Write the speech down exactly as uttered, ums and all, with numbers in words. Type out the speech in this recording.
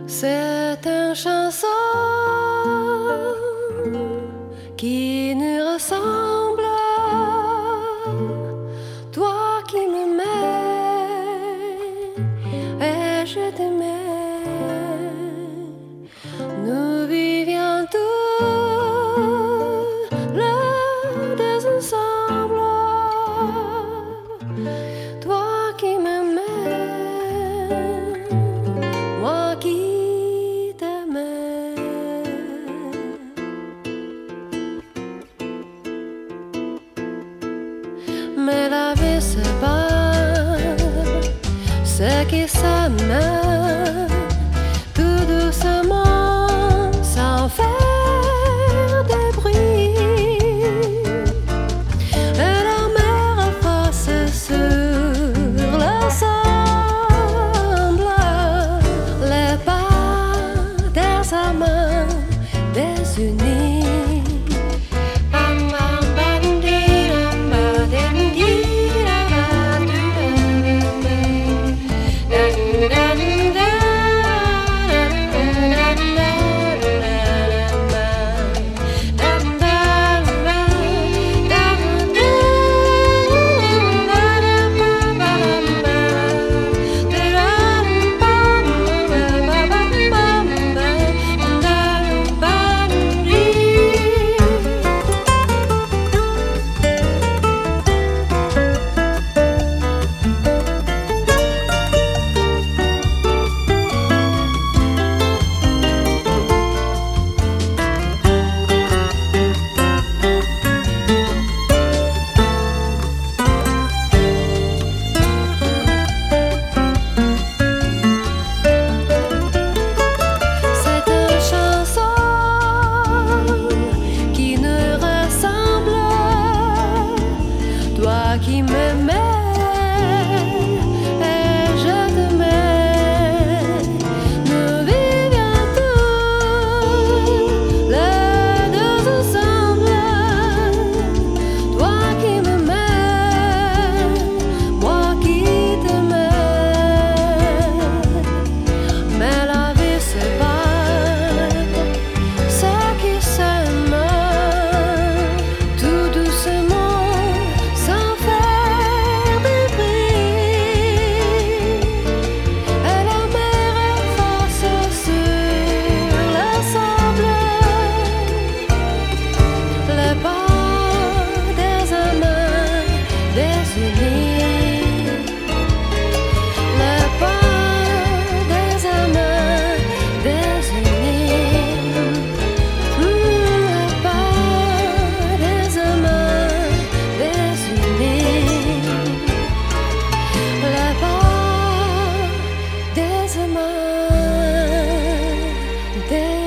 C'est une chanson qui nous ressemble, toi qui m'aimais et je t'aimais. Nous vivions tous les deux ensemble, toi qui m'aimais, moi qui mais la vie c'est pas ce qui s'aiment tout doucement sans faire de bruit, et la mer efface sur le sable les pas des amants désunis. Qui m'aimait et je t'aimais, nous vivions tous les deux ensemble, toi qui m'aimais, moi qui t'aimais. Mais la vie c'est pas ce qui s'aime tout doucement. Des